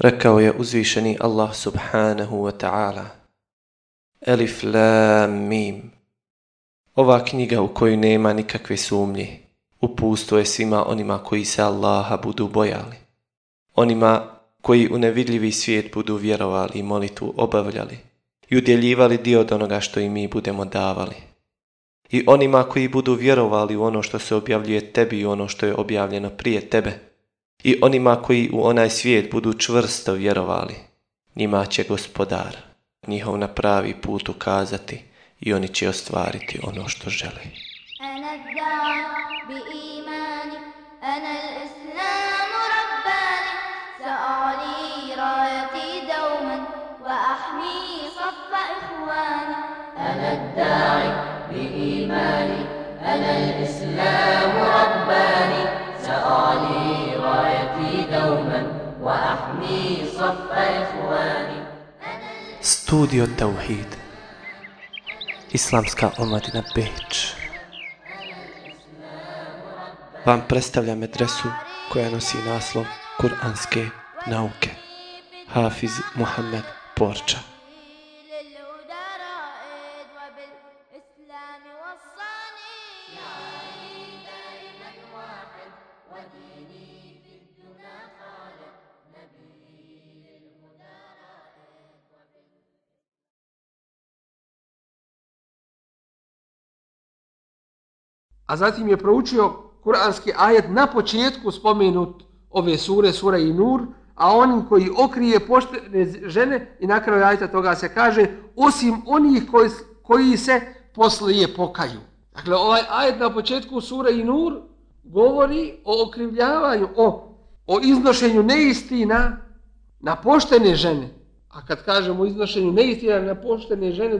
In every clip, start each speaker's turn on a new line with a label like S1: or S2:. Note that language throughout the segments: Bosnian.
S1: Rekao je uzvišeni Allah subhanahu wa ta'ala: Elif lam mim. Ova knjiga u kojoj nema nikakve sumnje, upustvo je svima onima koji se Allaha budu bojali, onima koji u nevidljivi svijet budu vjerovali i molitvu obavljali i udjeljivali dio od onoga što i mi budemo davali, i onima koji budu vjerovali u ono što se objavljuje tebi i ono što je objavljeno prije tebe, i onima koji u onaj svijet budu čvrsto vjerovali. Njima će Gospodar njihov na pravi put ukazati i oni će ostvariti ono što žele. Studio Tauhid, Islamska omladina Beč vam predstavlja medresu koja nosi naslov Kur'anske nauke. Hafiz Muhammed Porča.
S2: A zatim je proučio kuranski ajet na početku spomenut ove sure, sura i Nur, a oni koji okrije poštene žene, i na kraju ajeta toga se kaže, osim onih koji se poslije pokaju. Dakle, ovaj ajet na početku sura i Nur govori o okrivljavanju, o iznošenju neistina na poštene žene. A kad kažemo iznošenju neistina na poštene žene,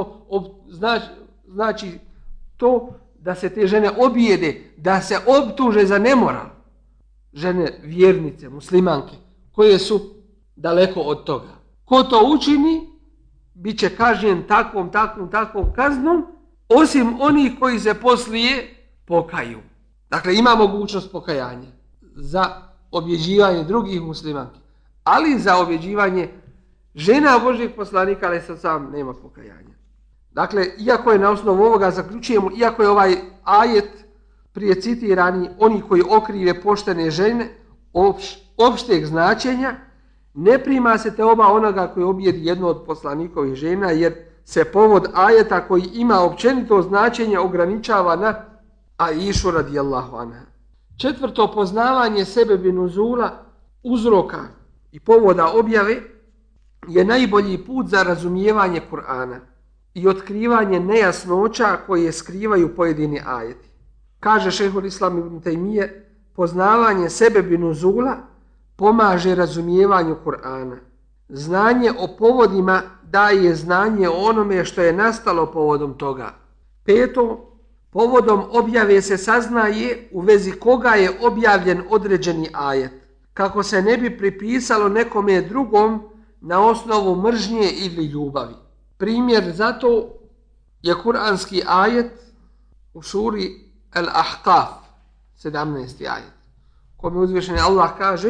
S2: znači to da se te žene objede, da se optuže za nemoral. Žene vjernice, muslimanke, koje su daleko od toga. Ko to učini, bit će kažnjen takvom kaznom, osim onih koji se poslije pokaju. Dakle, ima mogućnost pokajanja za objeđivanje drugih muslimanki, ali za objeđivanje žena Božjeg poslanika, ali sam nema pokajanja. Dakle, iako je na osnovu ovoga zaključujemo, iako je ovaj ajet prije citirani, oni koji okrive poštene žene, opšteg značenja, ne prima se teoba onoga koji objedi jednu od poslanikovih žena, jer se povod ajeta koji ima općenito značenje ograničava na Aishu radijallahu anha. Četvrto, poznavanje sebebi nuzula, uzroka i povoda objave je najbolji put za razumijevanje Kur'ana i otkrivanje nejasnoća koje skrivaju pojedini ajeti. Kaže šejhul Islam ibn Tejmije, poznavanje sebebi nuzula pomaže razumijevanju Kur'ana. Znanje o povodima daje znanje o onome što je nastalo povodom toga. Peto, povodom objave se saznaje u vezi koga je objavljen određeni ajet, kako se ne bi pripisalo nekome drugom na osnovu mržnje ili ljubavi. Primjer zato je kuranski ajet u suri Al-Ahqaf, 17. ajet, kome uzvišeni Allah kaže: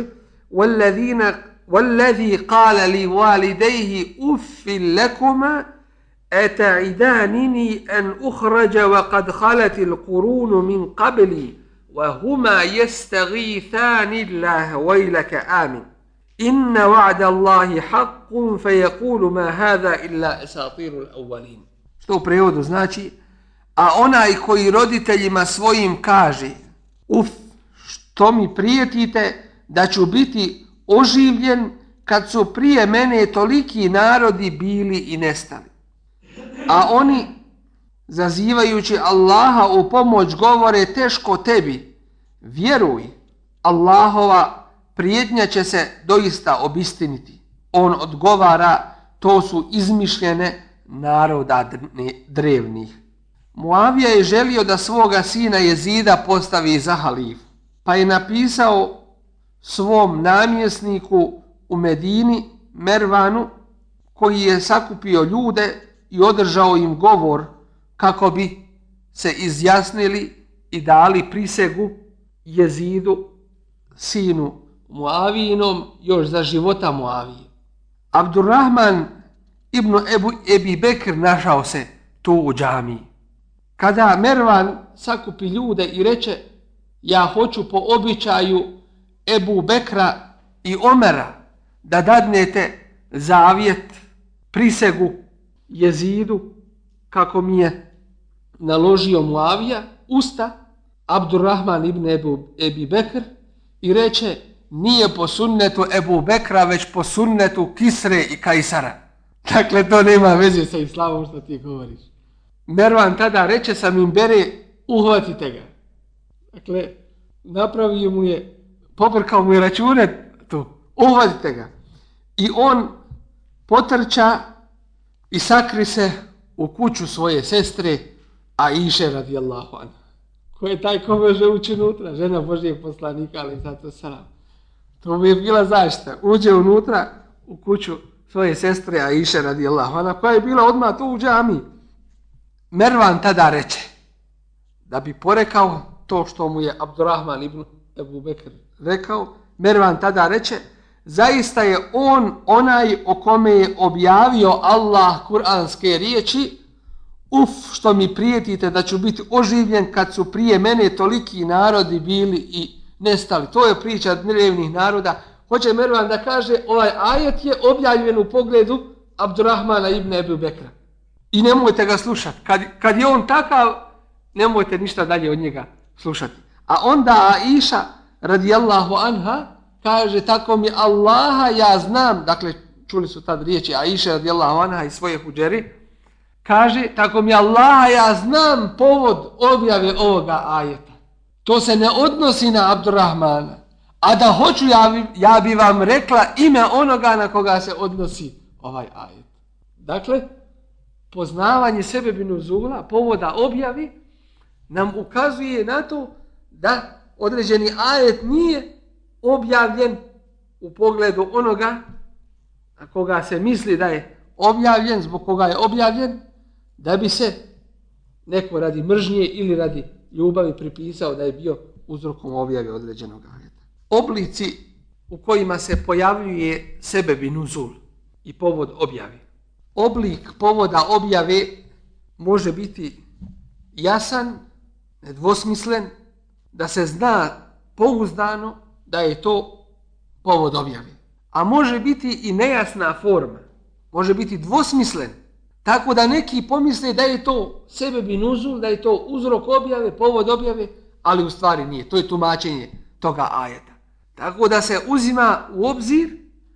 S2: وَالَّذِي قَالَ لِوَالِدَيْهِ أُفٍّ لَكُمَا أَتَعِدَانِنِي أَنْ أُخْرَجَ وَقَدْ خَلَتِ الْقُرُونُ مِنْ قَبْلِي وَهُمَا يَسْتَغِيثَانِ اللَّهَ وَيْلَكَ آمِنْ إِنَّ وَعْدَ اللَّهِ حَقٌّ فَيَقُولُ مَا هَذَا إِلَّا أَسَاطِيرُ الْأَوَّلِينَ. Što u prevodu znači: a onaj koji roditeljima svojim kaže: uf, što mi prijetite da ću biti oživljen kad su prije mene toliki narodi bili i nestali. A oni, zazivajući Allaha u pomoć, govore: teško tebi, vjeruj, Allahova prijetnja će se doista obistiniti. On odgovara: to su izmišljene naroda drevnih. Muavija je želio da svoga sina Jezida postavi za halifu, pa je napisao svom namjesniku u Medini, Mervanu, koji je sakupio ljude i održao im govor kako bi se izjasnili i dali prisegu Jezidu, sinu Muavijinom još za života Muavije. Abdurrahman ibn Ebi Bekr našao se tu u džamiji. Kada Mervan sakupi ljude i reče ja hoću po običaju Ebu Bekra i Omera da dadnete zavjet, prisegu Jezidu kako mi je naložio Muavija, usta Abdurrahman ibn Ebi Bekr i reče nije po sunnetu Ebu Bekra, već po sunnetu Kisre i Kajsara. Dakle, to nema veze sa islamom što ti govoriš. Mervan tada reče sa minbere, uhvatite ga. Dakle, napravio mu je, pobrkao mu je račune tu, uhvatite ga. I on potrča i sakri se u kuću svoje sestre Aiše radijallahu anha. Ko je taj ko može ući unutra? Žena Božijeg poslanika, ali zato salam. To mu je bila zaštita. Uđe unutra u kuću svoje sestre Aiše radijallahu anha, koja je bila odmah tu u džamiji. Mervan tada reče, da bi porekao to što mu je Abdurrahman ibn Ebu Bekr rekao, Mervan tada reče, zaista je on onaj o kome je objavio Allah kuranske riječi, što mi prijetite da ću biti oživljen kad su prije mene toliki narodi bili i nestali. To je priča drevnih naroda. Hoće Mervan da kaže, ovaj ajet je objavljen u pogledu Abdurrahmana ibn Ebu Bekra. I nemojte ga slušati. Kad je on takav, nemojte ništa dalje od njega slušati. A onda Aiša radijallahu anha kaže, tako mi Allaha ja znam, dakle čuli su tad riječi Aiše radijallahu anha i svoje huđeri, kaže, tako mi Allaha ja znam povod objave ovoga ajeta. To se ne odnosi na Abdurrahmana. A da hoću, ja bi vam rekla ime onoga na koga se odnosi ovaj ajet. Dakle, poznavanje sebebi nuzula, povoda objavi, nam ukazuje na to da određeni ajet nije objavljen u pogledu onoga na koga se misli da je objavljen, zbog koga je objavljen, da bi se neko radi mržnje ili radi ljubavi pripisao da je bio uzrokom objave određenog ajeta. Oblici u kojima se pojavljuje sebebi nuzul i povod objave. Oblik povoda objave može biti jasan, nedvosmislen, da se zna pouzdano da je to povod objave. A može biti i nejasna forma, može biti dvosmislen, tako da neki pomisle da je to sebebi nuzul, da je to uzrok objave, povod objave, ali u stvari nije. To je tumačenje toga ajeta. Tako da se uzima u obzir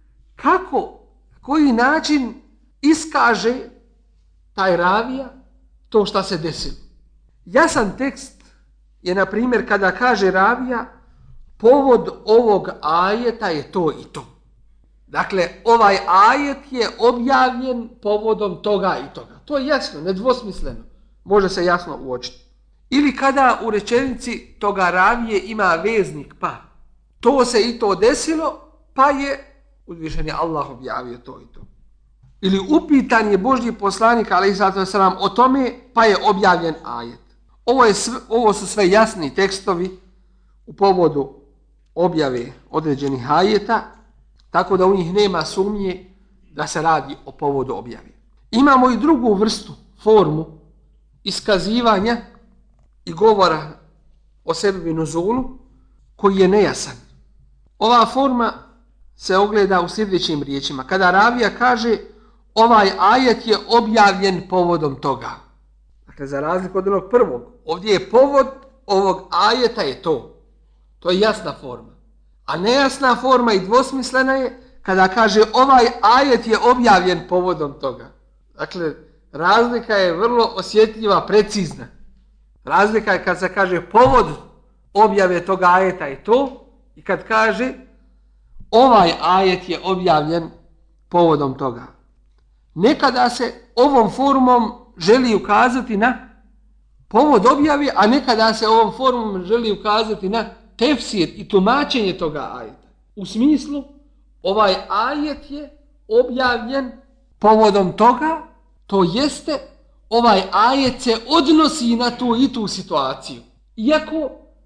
S2: koji način iskaže taj ravija to šta se desilo. Jasan tekst je, na primjer, kada kaže ravija, povod ovog ajeta je to i to. Dakle, ovaj ajet je objavljen povodom toga i toga. To je jasno, nedvosmisleno. Može se jasno uočiti. Ili kada u rečenici toga ravije ima veznik pa. To se i to desilo, pa je uzvišeni Allah objavio to i to. Ili upitan je Božji poslanik alejhiselatu vesselam o tome, pa je objavljen ajet. Ovo su sve jasni tekstovi u povodu objave određenih ajeta, tako da u njih nema sumnje da se radi o povodu objave. Imamo i drugu vrstu, formu iskazivanja i govora o sebebi nuzulu koji je nejasan. Ova forma se ogleda u sljedećim riječima. Kada ravija kaže ovaj ajet je objavljen povodom toga. Dakle, za razliku od onog prvog, ovdje je povod ovog ajeta je to. To je jasna forma. A nejasna forma i dvosmislena je kada kaže ovaj ajet je objavljen povodom toga. Dakle, razlika je vrlo osjetljiva, precizna. Razlika je kad se kaže povod objave toga ajeta je to i kad kaže ovaj ajet je objavljen povodom toga. Nekada se ovom formom želi ukazati na povod objave, a nekada se ovom formom želi ukazati na tefsir i tumačenje toga ajeta. U smislu, ovaj ajet je objavljen povodom toga, to jeste, ovaj ajet se odnosi na tu i tu situaciju. Iako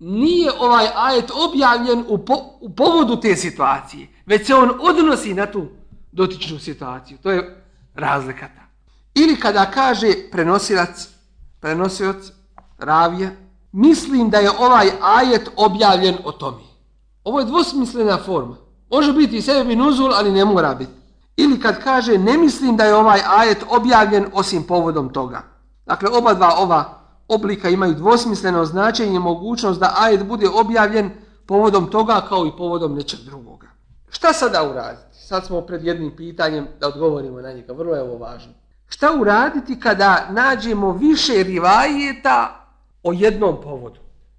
S2: nije ovaj ajet objavljen u povodu te situacije, već se on odnosi na tu dotičnu situaciju. To je razlika. Ili kada kaže prenosilac, ravija, mislim da je ovaj ajet objavljen o tome. Ovo je dvosmislena forma. Može biti i sebi nuzul, ali ne mora biti. Ili kad kaže ne mislim da je ovaj ajet objavljen osim povodom toga. Dakle, oba dva ova oblika imaju dvosmisleno značenje, mogućnost da ajet bude objavljen povodom toga kao i povodom nečeg drugoga. Šta sada uraditi? Sad smo pred jednim pitanjem da odgovorimo na njega, vrlo je ovo važno. Šta uraditi kada nađemo više rivajeta o jednom povodu?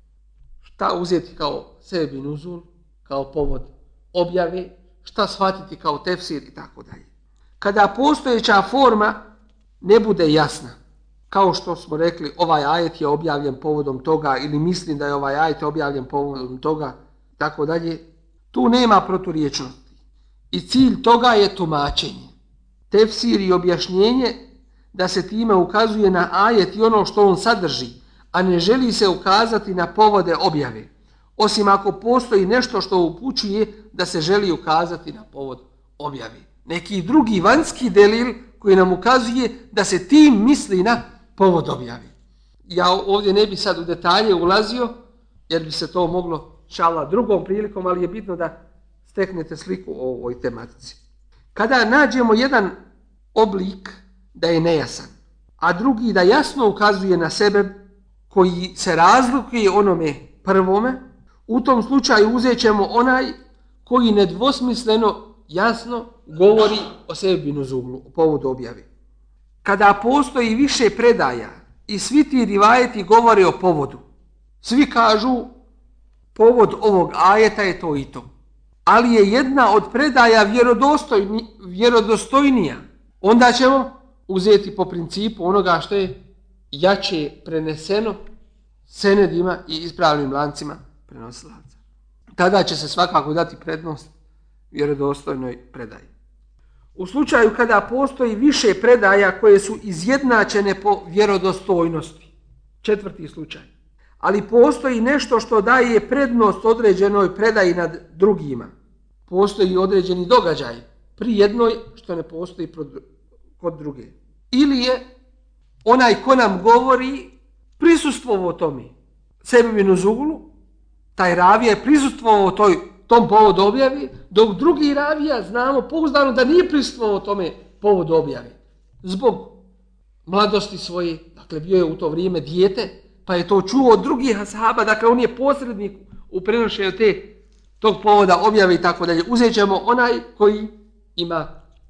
S2: Šta uzeti kao sebi nuzul, kao povod objave, šta shvatiti kao tefsir i tako dalje. Kada postojeća forma ne bude jasna, kao što smo rekli, ovaj ajet je objavljen povodom toga ili mislim da je ovaj ajet objavljen povodom toga, tako dalje, tu nema proturječnosti. I cilj toga je tumačenje. Tefsir i objašnjenje da se time ukazuje na ajet i ono što on sadrži, a ne želi se ukazati na povode objave, osim ako postoji nešto što upućuje da se želi ukazati na povod objave. Neki drugi vanjski delil koji nam ukazuje da se tim misli na povod objave. Ja ovdje ne bi sad u detalje ulazio, jer bi se to moglo šala drugom prilikom, ali je bitno da steknete sliku o ovoj tematici. Kada nađemo jedan oblik da je nejasan, a drugi da jasno ukazuje na sebe koji se razlikuje onome prvome, u tom slučaju uzet ćemo onaj koji nedvosmisleno jasno govori o sebi nuzulu, o povodu objave. Kada postoji više predaja i svi ti rivajeti govore o povodu, svi kažu povod ovog ajeta je to i to, ali je jedna od predaja vjerodostojnija, onda ćemo uzeti po principu onoga što je jače preneseno senedima i ispravnim lancima prenosilaca. Tada će se svakako dati prednost vjerodostojnoj predaji. U slučaju kada postoji više predaja koje su izjednačene po vjerodostojnosti, 4. slučaj, ali postoji nešto što daje prednost određenoj predaji nad drugima, postoji određeni događaj pri jednoj što ne postoji kod druge. Ili je onaj ko nam govori prisustvovao tome sebi nuzulu, taj ravija je prisustvovao tom povodu objave, dok drugi ravija znamo pouzdano da nije prisustvovao tome povodu objave. Zbog mladosti svoje, dakle bio je u to vrijeme dijete, pa je to čuo od drugih ashaba, dakle on je posrednik u prenošenju tog povoda objave i tako dalje. Uzet ćemo onaj koji ima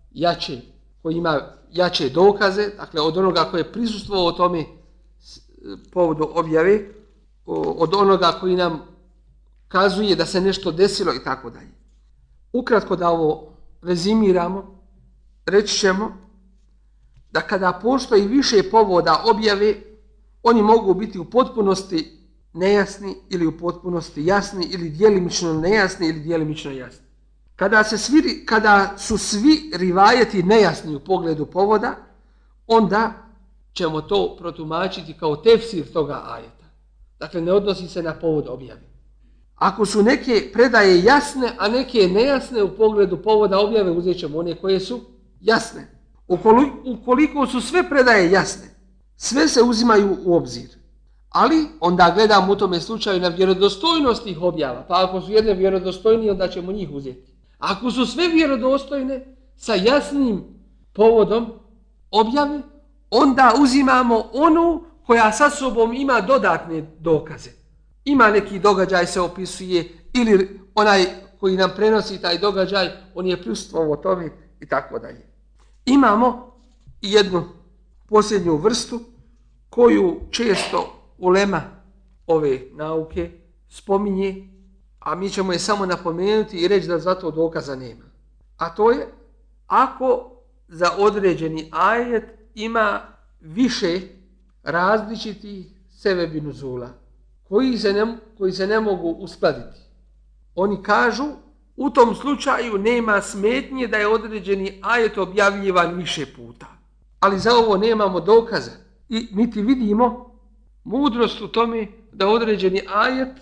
S2: jače dokaze, dakle od onoga koji je prisustvovao tome povodu objave, od onoga koji nam kazuje da se nešto desilo i tako dalje. Ukratko da ovo rezimiramo, reći ćemo da kada postoji više povoda objave, oni mogu biti u potpunosti nejasni ili u potpunosti jasni ili djelimično nejasni ili djelimično jasni. Kada su svi rivajeti nejasni u pogledu povoda, onda ćemo to protumačiti kao tefsir toga ajeta. Dakle, ne odnosi se na povod objave. Ako su neke predaje jasne, a neke nejasne u pogledu povoda objave, uzet ćemo one koje su jasne. Ukoliko su sve predaje jasne, sve se uzimaju u obzir. Ali onda gledamo u tome slučaju na vjerodostojnost tih objava. Pa ako su jedne vjerodostojnije, onda ćemo njih uzeti. Ako su sve vjerodostojne sa jasnim povodom objave, onda uzimamo onu koja sa sobom ima dodatne dokaze. Ima neki događaj se opisuje ili onaj koji nam prenosi taj događaj, on je prisustvovao tome i tako dalje. Imamo jednu posljednju vrstu koju često ulema ove nauke spominje, a mi ćemo je samo napomenuti i reći da za to dokaza nema. A to je ako za određeni ajet ima više različitih sebebi nuzula koji se ne mogu uskladiti. Oni kažu u tom slučaju nema smetnje da je određeni ajet objavljivan više puta. Ali za ovo nemamo dokaza i niti vidimo mudrost u tome da određeni ajet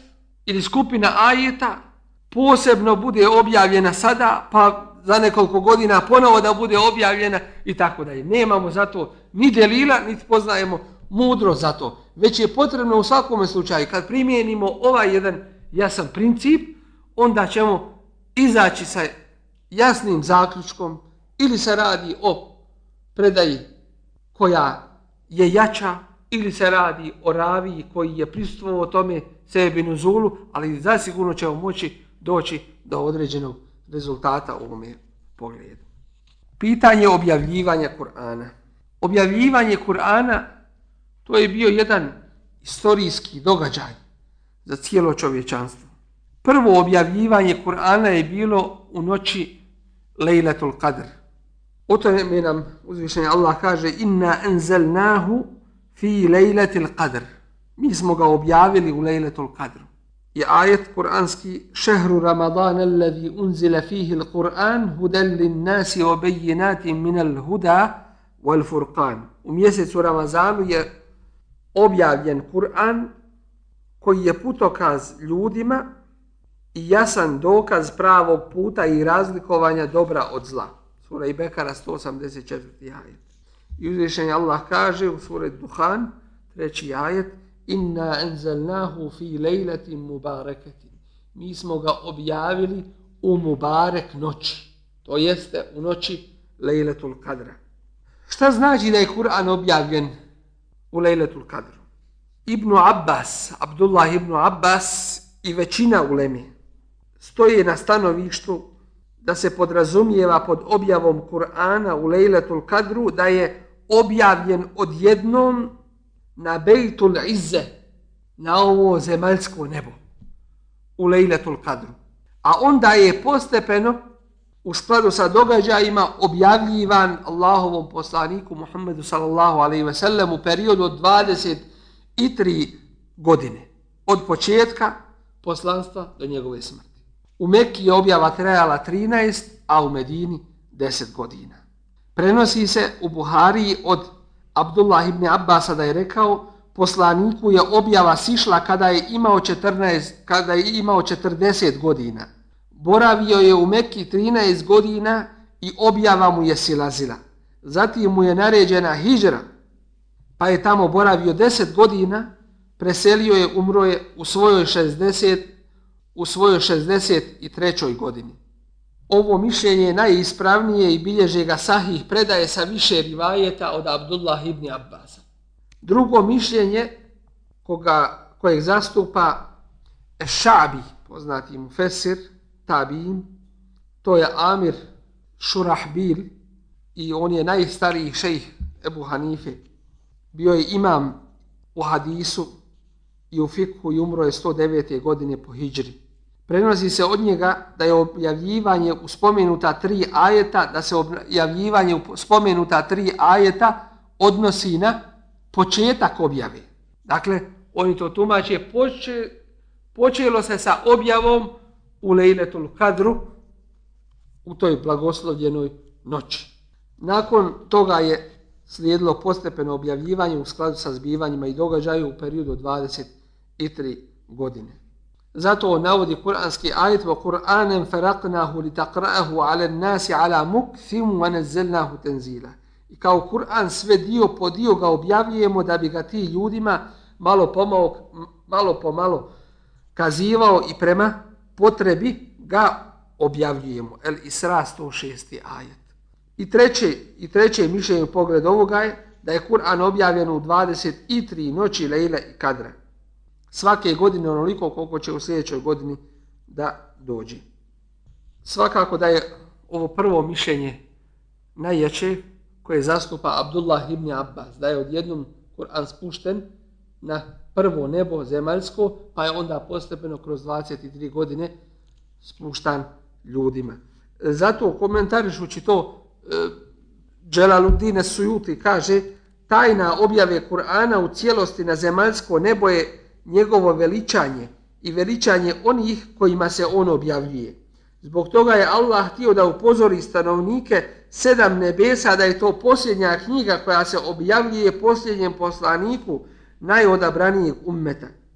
S2: ili skupina ajeta posebno bude objavljena sada, pa za nekoliko godina ponovo da bude objavljena i tako dalje. Nemamo za to ni delila, niti poznajemo mudro za to. Već je potrebno u svakom slučaju, kad primijenimo ovaj jedan jasan princip, onda ćemo izaći sa jasnim zaključkom ili se radi o predaji koja je jača, ili se radi o raviji koji je prisustvovao tome sebi nuzulu, ali zasigurno ćemo moći doći do određenog rezultata u ovome pogledu. Pitanje objavljivanja Kur'ana. Objavljivanje Kur'ana, to je bio jedan istorijski događaj za cijelo čovječanstvo. Prvo objavljivanje Kur'ana je bilo u noći Lejletul Qadr. O tome nam uzvišeni Allah kaže: Inna enzelnahu fi lejletil qadr. Mi smo ga objavili u Lejletul Qadru. I ajet kuranski: Šehru Ramadan alladhi unzila fihi l-Qur'an hudan lin-nasi wa bayyinatin min al-huda wal-furqan. U mjesecu Ramazanu je objavljen Kur'an koji je putokaz ljudima i jasan dokaz pravog puta i razlikovanja dobra od zla. Sura Bekara 184. ajet. I uzvišeni Allah kaže u suri Duhan 3. ajet: Inna enzelnahu fi lejletin mubareketin. Mi smo ga objavili u mubarek noći. To jeste u noći Lejletul Kadra. Šta znači da je Kur'an objavljen u Lejletul Kadru? Abdullah ibn Abbas i većina uleme stoje na stanovištu da se podrazumijeva pod objavom Kur'ana u Lejletul Kadru da je objavljen odjednom na Bejtul Izze, na ovo zemaljsko nebo, u Lejletul Kadru. A onda je postepeno, u skladu sa događajima, objavljivan Allahovom poslaniku Muhammedu sallallahu alejhi ve sellem u periodu od 23 godine, od početka poslanstva do njegove smrti. U Mekki je objava trajala 13, a u Medini 10 godina. Prenosi se u Buhariji od Abdullah ibn Abbasa da je rekao: poslaniku je objava sišla kada je imao 40 godina. Boravio je u Mekki 13 godina i objava mu je silazila. Zatim mu je naređena hidžra, pa je tamo boravio 10 godina, preselio je, umro je u svojoj 63. godini. Ovo mišljenje je najispravnije i bilježe ga sahih predaje sa više rivajeta od Abdullah ibn Abbasa. Drugo mišljenje kojeg zastupa Ša'bi, poznati mufesir, tabiin, to je Amir Šurahbil i on je najstariji šejh Ebu Hanife. Bio je imam u hadisu i u fikhu i umro je 109. godine po hidžri. Prenosi se od njega da je objavljivanje u spomenuta 3 ajeta odnosi na početak objave. Dakle, oni to tumače, počelo se sa objavom u Lejletul Kadru, u toj blagoslovljenoj noći. Nakon toga je slijedilo postepeno objavljivanje u skladu sa zbivanjima i događaju u periodu od 23 godine. Zato on navodi kuranski ajet: wa Qur'anan faraqnahu litaqra'ahu 'ala an-nasi 'ala mukthin wa nazzalnahu tanzila. I kao Kur'an sve dio po dio ga objavljujemo da bi ga ti ljudima malo po malo kazivao i prema potrebi ga objavljujemo. El Isra 106. ajet. I treće mišljenje u pogledu ovoga je da je Kur'an objavljen u 23 noći Lejle i Kadra. Svake godine onoliko koliko će u sljedećoj godini da dođe. Svakako da je ovo prvo mišljenje najjače koje zastupa Abdullah ibn Abbas, da je odjednom Kur'an spušten na prvo nebo zemaljsko, pa je onda postepeno kroz 23 godine spuštan ljudima. Zato komentarišući to Dželaluddin Es-Sujuti kaže: tajna objave Kur'ana u cijelosti na zemaljsko nebo je njegovo veličanje i veličanje onih kojima se on objavljuje. Zbog toga je Allah htio da upozori stanovnike 7 nebesa da je to posljednja knjiga koja se objavljuje posljednjem poslaniku najodabranijeg ummeta.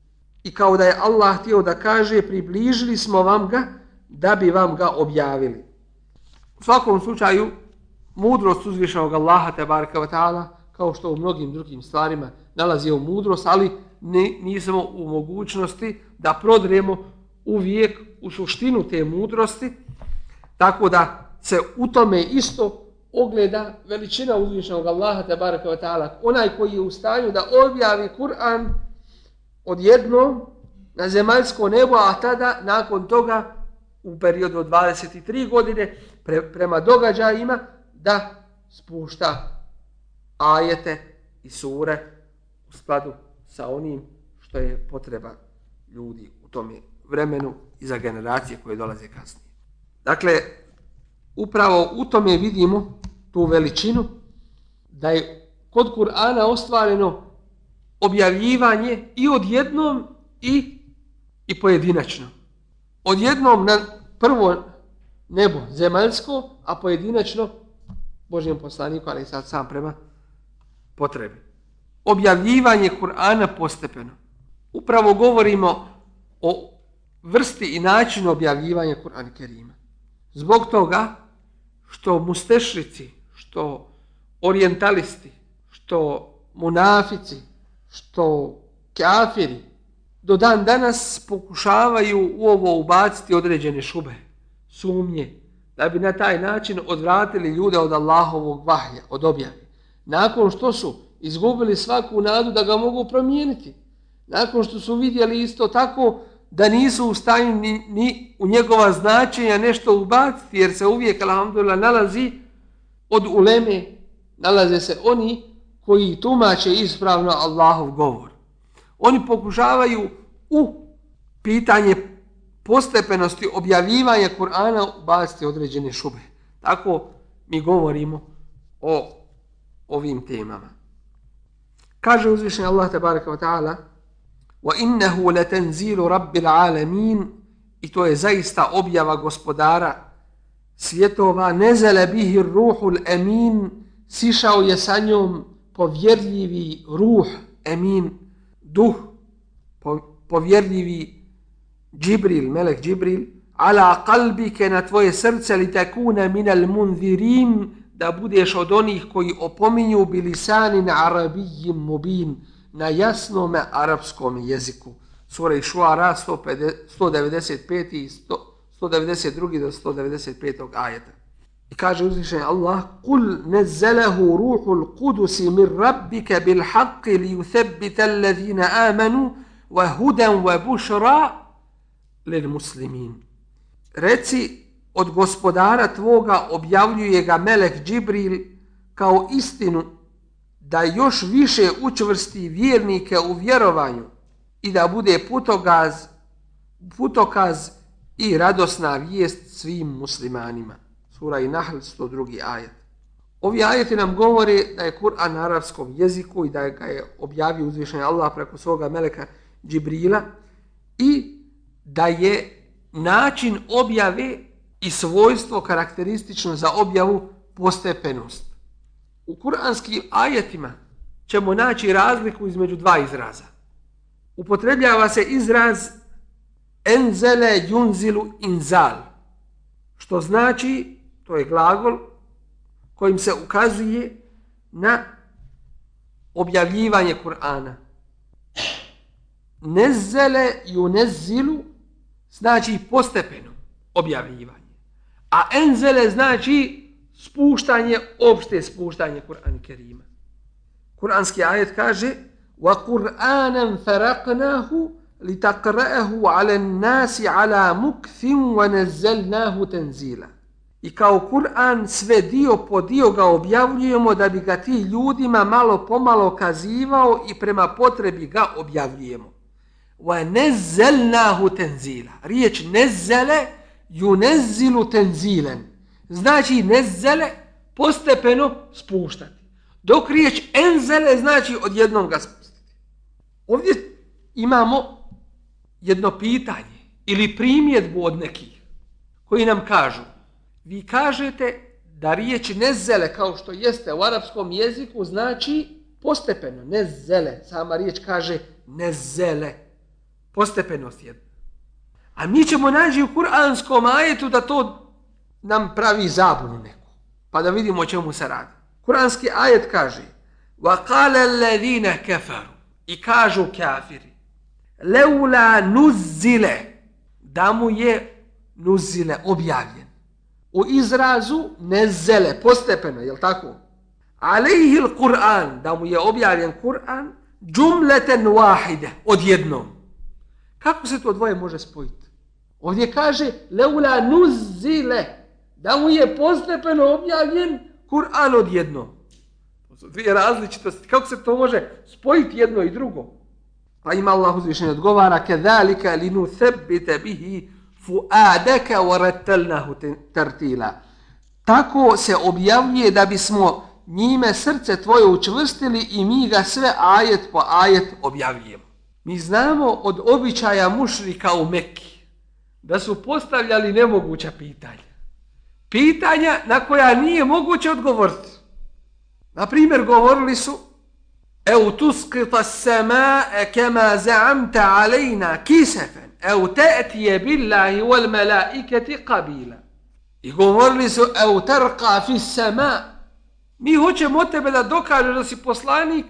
S2: i kao da je Allah htio da kaže približili smo vam ga da bi vam ga objavili. U svakom slučaju, mudrost uzvišenog Allaha tebareka ve ta'ala, kao što u mnogim drugim stvarima nalazi u mudrost, ali nismo u mogućnosti da prodremo uvijek u suštinu te mudrosti, tako da se u tome isto ogleda veličina uzvišenog Allaha tebareka ve ta'ala. Onaj koji je u stanju da objavi Kur'an odjednom na zemaljsko nebo, a tada nakon toga u periodu od 23 godine prema događajima da spušta ajete i sure u skladu sa onim što je potreba ljudi u tom vremenu i za generacije koje dolaze kasnije. Dakle, upravo u tome vidimo tu veličinu da je kod Kur'ana ostvareno objavljivanje i odjednom i pojedinačno. Odjednom na prvo nebo zemaljsko, a pojedinačno Božjem poslaniku, ali sad sam prema potrebi. Objavljivanje Kur'ana postepeno. Upravo govorimo o vrsti i načinu objavljivanja Kur'ana Kerima. Zbog toga što mustešrici, što orijentalisti, što munafici, što kafiri do dan danas pokušavaju u ovo ubaciti određene šube, sumnje, da bi na taj način odvratili ljude od Allahovog vahja, od objave. Nakon što su izgubili svaku nadu da ga mogu promijeniti, nakon što su vidjeli isto tako da nisu u stanju ni u njegova značenja nešto ubaciti, jer se uvijek, alhamdulillah, nalazi od uleme, nalaze se oni koji tumače ispravno Allahov govor. Oni pokušavaju u pitanje postepenosti objavljivanja Kur'ana ubaciti određene šube. Tako mi govorimo o ovim temama. Kaže uzvišeni Allah tebareka ve ta'ala: وَإِنَّهُ لَتَنْزِيلُ رَبِّ الْعَالَمِينَ, i to je zaista objava gospodara svjetova. نَزَلَ بِهِ الرُّوحُ الْأَمِينَ, sišao je sa njom povjerljivi ruh, emin, duh, povjerljivi Džibril, melek Džibril, ala qalbike, na tvoje srce, li takuna minal munzirin, da budeš od onih koji opominju bilisanin arabijim mubin, na jasnome arapskom jeziku. Sura Šuara 195 i 192 do 195 ajeta. I kaže uzvišeni Allah: Kul nezzelahu ruhul kudusi min rabbike bil haqqi li yuthabbita alladhina amanu wa hudan wa bushra lil muslimin. Reci, od gospodara tvoga objavljuje ga melek Džibril kao istinu, da još više učvrsti vjernike u vjerovanju i da bude putokaz i radosna vijest svim muslimanima. Sura Nahl 102. ajet. Ovi ajeti nam govore da je Kur'an na arapskom jeziku i da ga je objavio uzvišeni Allah preko svoga meleka Džibrila i da je način objave i svojstvo karakteristično za objavu postepenost. U kuranskim ajetima ćemo naći razliku između dva izraza. Upotrebljava se izraz enzele junzilu inzal, što znači, to je glagol kojim se ukazuje na objavljivanje Kur'ana. Nezzele yunezzilu znači postepeno objavljivanje, a enzele znači spuštanje, opšte spuštanje Kur'ana Kerima. Kur'anski ajet kaže: wa Kur'anan faraqnahu litaqra'ahu 'ala an-nasi 'ala mukthin wa nazzalnahu tanzila. I kao Kur'an sve dio po dio ga objavljujemo da bi ga ti ljudima malo pomalo kazivao i prema potrebi ga objavljujemo. Wa nazzalnahu tanzila. Riječ nezzele yunezzilu tanzilan. Znači nezzele postepeno spuštati. Dok riječ enzele znači odjednom ga spustiti. Ovdje imamo jedno pitanje ili primjedbu od nekih koji nam kažu: vi kažete da riječ nezzele, kao što jeste u arapskom jeziku, znači postepeno. Nezzele, sama riječ kaže nezzele, Postepenost jedna. A mi ćemo naći u kuranskom ajetu da to nam pravi zabunu neku. Pa da vidimo o čemu se radi. Kuranski ajet kaže وَقَالَ الَّذِينَ كَفَرُوا I kažu kafiri لَوْلَا نُزِّلَ Da mu je nuzile objavljen. U izrazu nezele, postepeno, jel tako? Alejhi l-Kur'an, da mu je objavljen Kur'an, džumleten wahide, odjednom. Kako se to dvoje može spojiti? Ovdje kaže, leula nuzile, da mu je postepeno objavljen Kur'an odjednom. To su dvije različitosti. Kako se to može spojiti jedno i drugo? Pa ima Allah uzvišenje odgovara, kedalika linu thebbite bihi fuadaka warattalnahu tartila. Tako se objavljuje da bismo njime srce tvoje učvrstili i mi ga sve ajet po ajet objavljujemo. Mi znamo od običaja mušrika u Mekki da su postavljali nemoguća pitanja. Pitanja na koja nije moguće odgovoriti. Na primjer, govorili su Eu tusqita as-samaa'a kama za'amta 'alayna kisafan au ta'tiya billahi wal malaikati qabila. I govorili su Eu tarqa fi as-samaa. Mi hoćemo od tebe da dokažeš da si poslanik,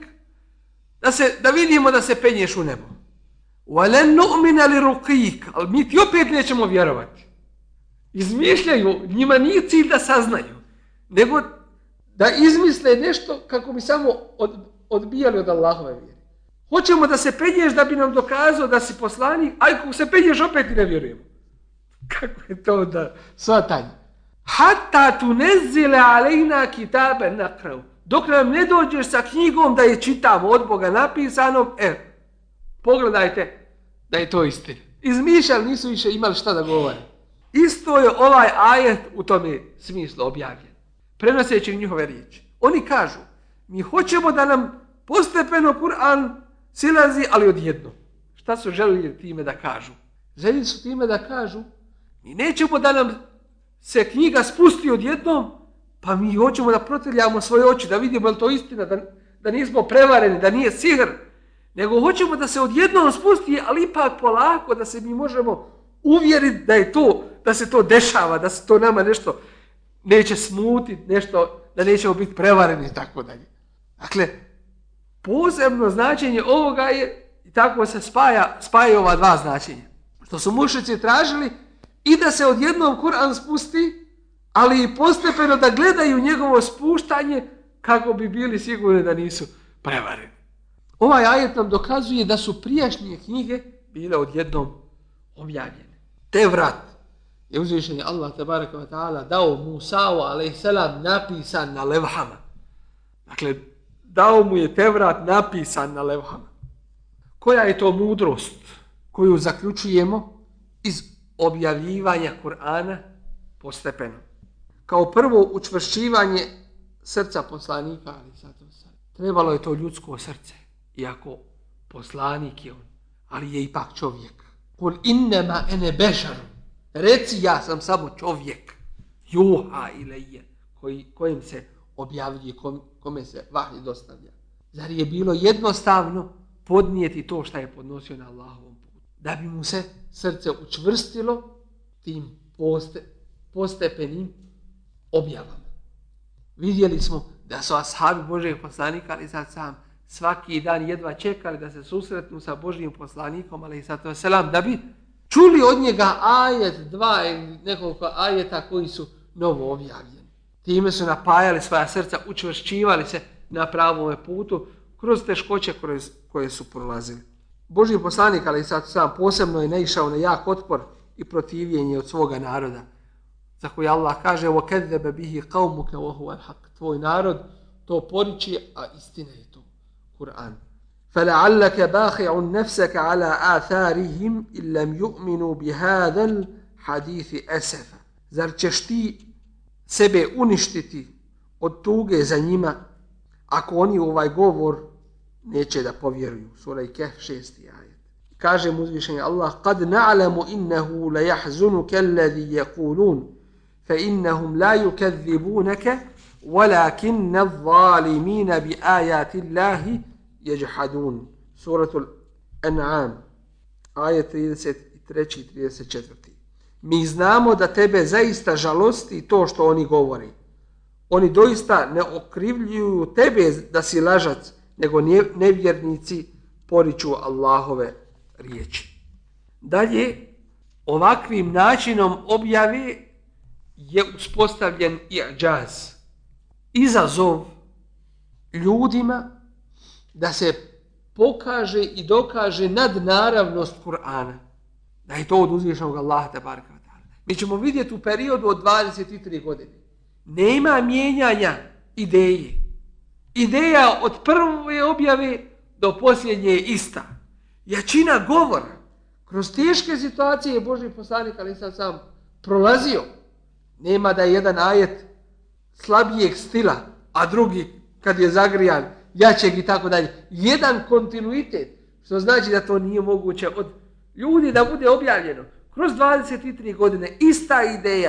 S2: da vidimo da se penješ u nebo. Walan nu'mina li ruqik, al mi ti opet nećemo vjerovati. Izmišljaju, njima nije cilj da saznaju, nego da izmisle nešto kako bi samo odbijali od Allahove vjere. Hoćemo da se penješ da bi nam dokazao da si poslanik, a ako se penješ opet i ne vjerujemo. Kako je to da shvatanje? Hatta tunezzile alejna kitabe nakrav. Dok nam ne dođeš sa knjigom da je čitamo od Boga napisanom, pogledajte da je to istina. Izmišljali, nisu više imali šta da govore. Isto je ovaj ajet u tome smislu objavljen, prenoseći njihove riječi. Oni kažu, mi hoćemo da nam postepeno Kur'an silazi, ali odjedno. Šta su željeli time da kažu? Željeli su time da kažu, mi nećemo da nam se knjiga spusti odjednom, pa mi hoćemo da protrljamo svoje oči, da vidimo je li to istina, da nismo prevareni, da nije sihr, nego hoćemo da se odjednom spusti, ali ipak polako, da se mi možemo uvjeriti da je to, da se to dešava, da se to nama nešto neće smutiti, nešto, da nećemo biti prevareni i tako dalje. Dakle, posebno značenje ovoga je, i tako se spajaju ova dva značenja. Što su mušrici tražili i da se odjednom Kur'an spusti, ali i postepeno da gledaju njegovo spuštanje kako bi bili sigurni da nisu prevareni. Ovaj ajet nam dokazuje da su prijašnje knjige bile odjednom objavljene. Tevrat je uzvišen Allah tebareke ve taala dao Musa'u alejselam napisan na levhama. Dakle, dao mu je Tevrat napisan na levhama. Koja je to mudrost koju zaključujemo iz objavljivanja Kur'ana postepeno? Kao prvo, učvršćivanje srca poslanika, trebalo je to ljudsko srce, iako poslanik je on, ali je ipak čovjek. Kul innema ene bešar, reci ja sam samo čovjek, juha ilije, kojim se objavljuje, kome se vahij dostavlja. Zar je bilo jednostavno podnijeti to što je podnosio na Allahovom putu? Da bi mu se srce učvrstilo tim postepenim objavama. Vidjeli smo da su ashabi Božijeg poslanika, ali sad sam svaki dan jedva čekali da se susretnu sa Božijim poslanikom, ali sad selam, da bi čuli od njega ajet, dva ili nekoliko ajeta koji su novo objavljeni. Time su napajali svoja srca, učvršćivali se na pravom putu kroz teškoće koje su prolazili. Božji poslanik, ali sad sam posebno je naišao na jak otpor i protivljenje od svoga naroda, za koje Allah kaže وَكَذَّبَ بِهِ قَوْمُكَ وَهُوَ الْحَقِّ. Tvoj narod to poriči, a istina je to Kur'an. فَلَعَلَّكَ بَاخِعُ نَفْسَكَ عَلَى آثَارِهِمْ إِنْ لَمْ يُؤْمِنُوا بِهَذَا الْحَدِيثِ أَسَفًا. Zar ćeš ti sebe uništiti od tuge za njima, ako oni u ovaj govor neće da povjeruju? Sura Kehf 6. ajet. Kaže mu uzvišeni Allah: قَدْ نَعْلَمُ إِنَّهُ لَيَحْزُنُكَ الَّذِي يَقُولُونَ فَإِنَّهُمْ لَا يُكَذِّبُونَكَ وَلَكِنَّ الظَّالِمِينَ بِآيَاتِ اللَّهِ يَجْحَدُونَ. Suratul An'am ajet 33. i 34. Mi znamo da tebe zaista žalosti to što oni govori. Oni doista ne okrivljuju tebe da si lažac, nego nevjernici poriču Allahove riječi. Dalje, ovakvim načinom objave je uspostavljen i'džaz, izazov ljudima da se pokaže i dokaže nadnaravnost Kur'ana. Da je to od uzvišenog Allaha tebareka ve taala. Mi ćemo vidjeti u periodu od 23 godine. Nema mijenjanja ideje. Ideja od prve objave do posljednje je ista. Jačina govora kroz teške situacije je Božji poslanik ali sam prolazio. Nema da je jedan ajet slabijeg stila, a drugi kad je zagrijan, jačeg i tako dalje. Jedan kontinuitet, što znači da to nije moguće od ljudi da bude objavljeno. Kroz 23 godine ista ideja,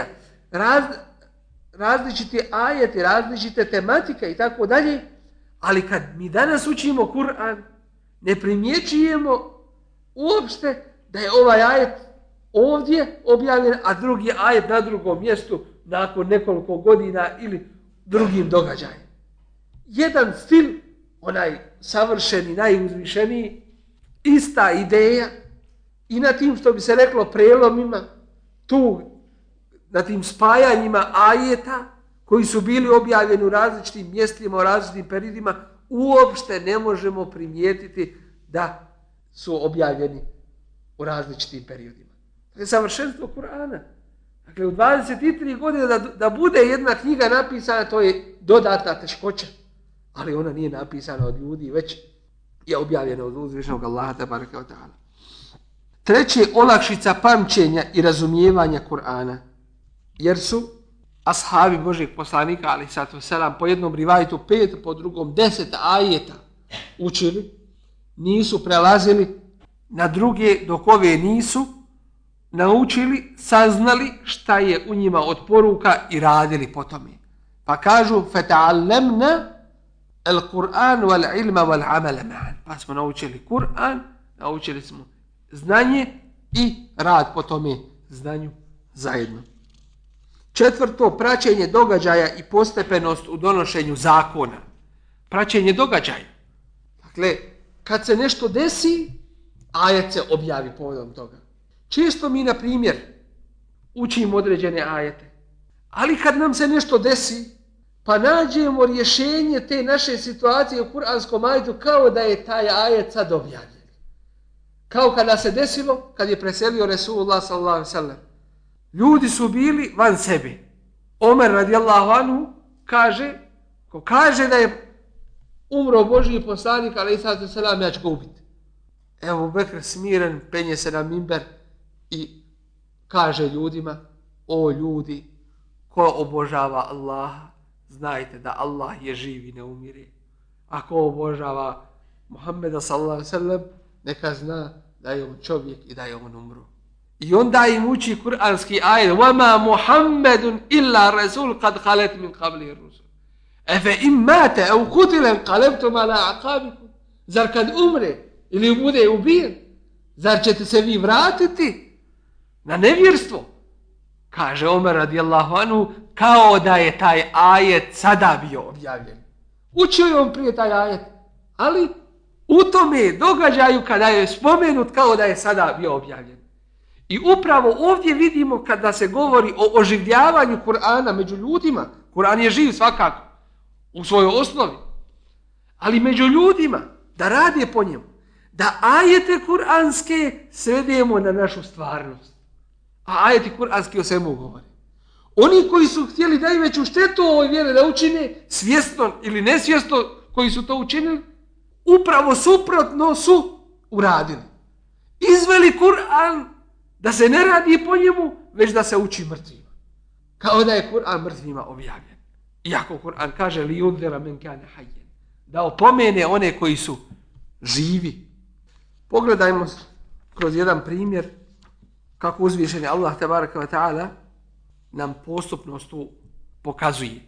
S2: različite ajeti, različite tematike i tako dalje, ali kad mi danas učimo Kur'an, ne primjećujemo uopšte da je ovaj ajet ovdje objavljen, a drugi ajet na drugom mjestu nakon nekoliko godina ili drugim događajem. Jedan stil, onaj savršeni, najuzvišeniji, ista ideja i na tim, što bi se reklo, prelomima, tu, na tim spajanjima ajeta koji su bili objavljeni u različitim mjestima, u različitim periodima, uopšte ne možemo primijetiti da su objavljeni u različitim periodima. To je savršenstvo Kur'ana. Dakle, u 23 godine da bude jedna knjiga napisana, to je dodatna teškoća. Ali ona nije napisana od ljudi, već je objavljena od uzvišenog Allaha tebareka ve taala. Treće, olakšica pamćenja i razumijevanja Kur'ana. Jer su ashabi Božjeg poslanika, ali salatu selam, po jednom rivajetu 5, po drugom 10 ajeta učili, nisu prelazili na druge dok ove nisu naučili, saznali šta je u njima od poruka i radili po tome. Pa kažu fata'allamna al-Qur'an wal-ilma wal-amala ma'an. Pa smo naučili Kur'an, naučili smo znanje i rad po tome znanju zajedno. Četvrto, praćenje događaja i postepenost u donošenju zakona. Praćenje događaja. Dakle, kad se nešto desi, ajet se objavi povodom toga. Često mi, na primjer, učimo određene ajete. Ali kad nam se nešto desi, pa nađemo rješenje te naše situacije u kuranskom ajetu kao da je taj ajet sad objavljen. Kao kada se desilo, kad je preselio Resulullah sallallahu alejhi ve sellem. Ljudi su bili van sebe. Omer radijallahu anhu kaže, ko kaže da je umro Božji poslanik, alejhi salatu selam, ja ću ga ubiti. Evo Bekr smiren, penje se na minber i kaže ljudima, o ljudi, ko obožava Allaha, znajte da Allah je živ i ne umire. A ko obožava Muhammeda sallallahu alejhi ve sellem, neka zna da je on čovjek i da je on umro. I onda im uči kuranski ajet وَمَا مُحَمَّدٌ إِلَّا رَسُولٌ قَدْ خَلَتْ مِنْ قَبْلِهِ الرُّسُلُ أَفَإِنْ مَاتَ أَوْ قُتِلَ انقَلَبْتُمْ عَلَى أَعْقَابِكُمْ. Zar kad umre ili bude ubijen, zar ćete se vi vratiti na nevjerstvo? Kaže Omer radijallahu anhu, kao da je taj ajet sada bio objavljen. Učio je on prije taj ajet, ali u tome događaju kada je spomenut kao da je sada bio objavljen. I upravo ovdje vidimo kada se govori o oživljavanju Kur'ana među ljudima. Kur'an je živ svakako u svojoj osnovi. Ali među ljudima da rade po njemu. Da ajete kuranske svedemo na našu stvarnost. A ajeti kuranski o svemu govore. Oni koji su htjeli najveću štetu ovoj vjeri da učine, svjesno ili nesvjesno koji su to učinili, upravo suprotno su uradili. Izveli Kur'an da se ne radi po njemu, već da se uči mrtvima. Kao da je Kur'an mrtvima objavljen. Iako Kur'an kaže li yundira men kana hayyan, da opomene one koji su živi. Pogledajmo kroz jedan primjer kako uzvišeni Allah tebareka ve taala nam postupnost tu pokazuje.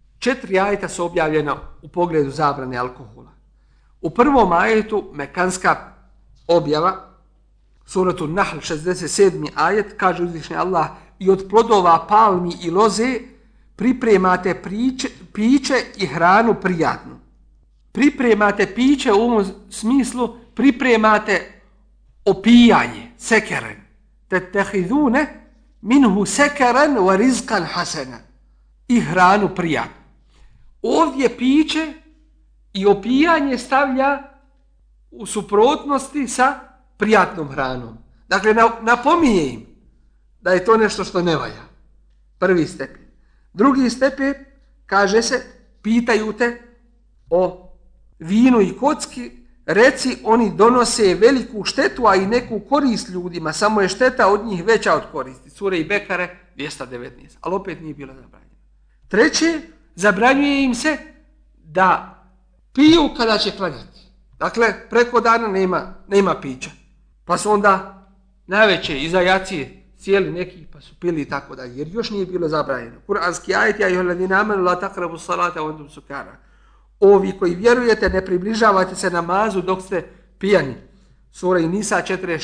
S2: 4 ajeta su objavljena u pogledu zabrane alkohola. U prvom ajetu mekanska objava, Suratu Nahl 67. ajet kaže uzvišeni Allah: i od plodova palmi i loze pripremate piće i hranu prijatnu. Pripremate piće u ovom smislu, pripremate opijanje, sekeren. Tetehidune minhu sekeren wa rizkan hasena. I hranu prijatnu. Ovdje piće i opijanje stavlja u suprotnosti sa prijatnom hranom. Dakle, napominje im da je to nešto što ne valja. Prvi stepen. Drugi stepen, kaže se, pitaju te o vinu i kocki, reci, oni donose veliku štetu, a i neku korist ljudima, samo je šteta od njih veća od koristi. Sure i Bekare 219, ali opet nije bilo zabranjeno. Treće, zabranjuje im se da piju kada će klanjati. Dakle, preko dana nema pića. Pa su onda najveće iza jacije sjeli neki pa su pili i tako dalje, jer još nije bilo zabranjeno. Kur'anski ajet: ja ayyuhalladhina amanu la taqrabu salata wa antum sukara. Ovi koji vjerujete, ne približavate se namazu dok ste pijani. Sura Nisa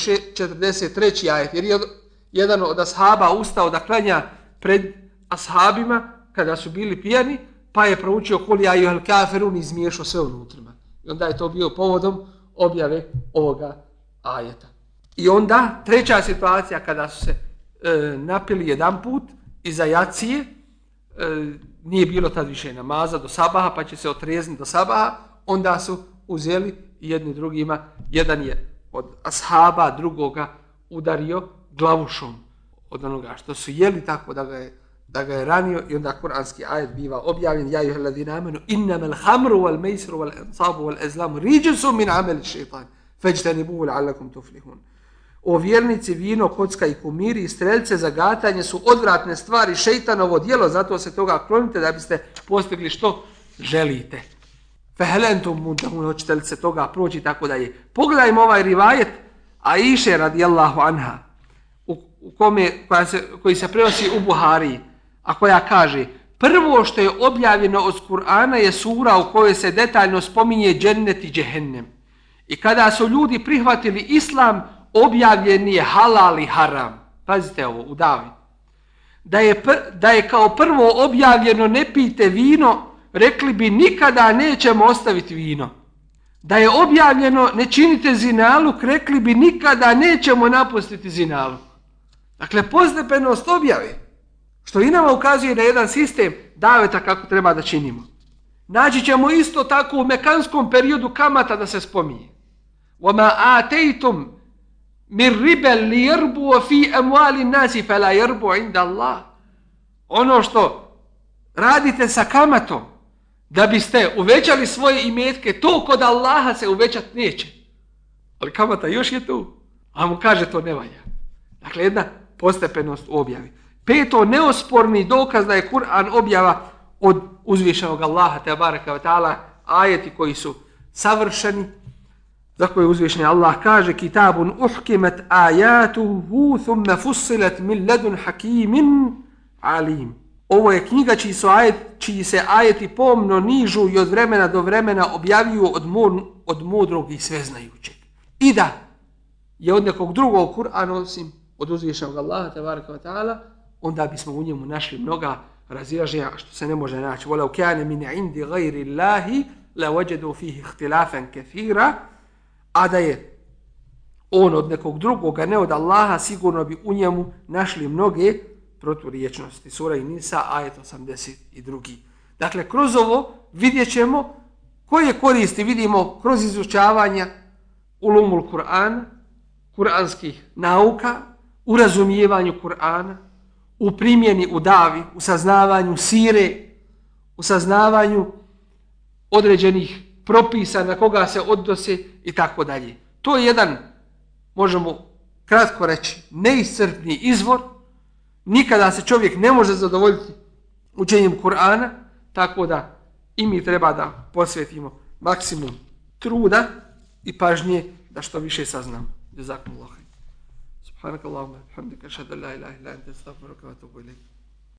S2: 43. ajet, jer je jedan od ashaba ustao da klanja pred ashabima kada su bili pijani, pa je proučio kul ja ayyuhal kafirun i izmiješao sve unutrima. I onda je to bio povodom objave ovoga ajeta. I onda treća situacija, kada su se napili jedan put iza jacije, nije bilo tad više namaza do sabaha, pa će se otrijezniti do sabaha, onda su uzeli jedni drugima, jedan je od ashaba drugoga udario glavušom od onoga što su jeli, tako da ga je ranio, i onda kuranski ajet biva objavljen: ja ayyuhalladhina amanu innamal khamru wal maisiru wal ansabu wal azlamu rijsun min amali shaytan fajtanibuhu la'allakum tuflihun. O vjernici, vino, kocka i kumiri i strelce za gatanje su odvratne stvari, šejtanovo djelo, zato se toga klonite da biste postigli što želite. Fehelentum muntahun, hoćete li se toga proći, tako da je. Pogledajmo ovaj rivajet Aiše radijallahu anha, koji se prenosi u Buhariji, a koja kaže: prvo što je objavljeno od Kur'ana je sura u kojoj se detaljno spominje džennet i džehennem. I kada su ljudi prihvatili islam, objavljen je halal i haram. Pazite ovo, u Davi. Da je kao prvo objavljeno ne pijte vino, rekli bi nikada nećemo ostaviti vino. Da je objavljeno ne činite zinaluk, rekli bi nikada nećemo napustiti zinaluk. Dakle, postepenost objave, što i nama ukazuje na jedan sistem daveta kako treba da činimo. Naći ćemo isto tako u mekanskom periodu kamata da se spominje. وَمَا آتَيْتُمْ مِنْ رِبًا لِيَرْبُوَ فِي أَمْوَالِ النَّاسِ فَلَا يَرْبُ عِنْدَ اللَّهِ. Ono što radite sa kamatom da biste uvećali svoje imetke, to kod Allaha se uvećat neće. Ali kamata još je tu, a mu kaže to ne valja. Dakle, jedna postepenost u objavi. Peto, neosporni dokaz da je Kur'an objava od uzvišenog Allaha te bareka ve taala, ajeti koji su savršeni, za koje uzvišeni Allah kaže: kitabun uhkimat ajatuhu thumma fussilat min ladun hakimin alim. Ovo je knjiga čiji se ajeti pomno nižu i od vremena do vremena objavljuju od mudrog i sveznajućeg. I da je od nekog drugog Kur'ana osim od uzvišenog Allaha te bareka ve taala, onda bismo u njemu našli mnoga razilaženja što se ne može naći. Walau kana min indi ghayri Allahi la wajadu fihi ikhtilafan kathira. A da je on od nekog drugoga, ne od Allaha, sigurno bi u njemu našli mnoge proturječnosti. Sura Nisa, ajet 82. Dakle, kroz ovo vidjet ćemo koje koristi vidimo kroz izučavanja ulumul Kur'ana, kuranskih nauka, u razumijevanju Kur'ana, u primjeni u davi, u saznavanju sire, u saznavanju određenih propisa na koga se odnose i tako dalje. To je jedan, možemo kratko reći, neiscrpni izvor. Nikada se čovjek ne može zadovoljiti učenjem Kur'ana, tako da i mi treba da posvetimo maksimum truda i pažnje da što više saznamo. Jazakumullah. Subhanakallahumma wa bihamdika, ashhadu an la ilaha illa anta, astaghfiruka wa atubu ilayk.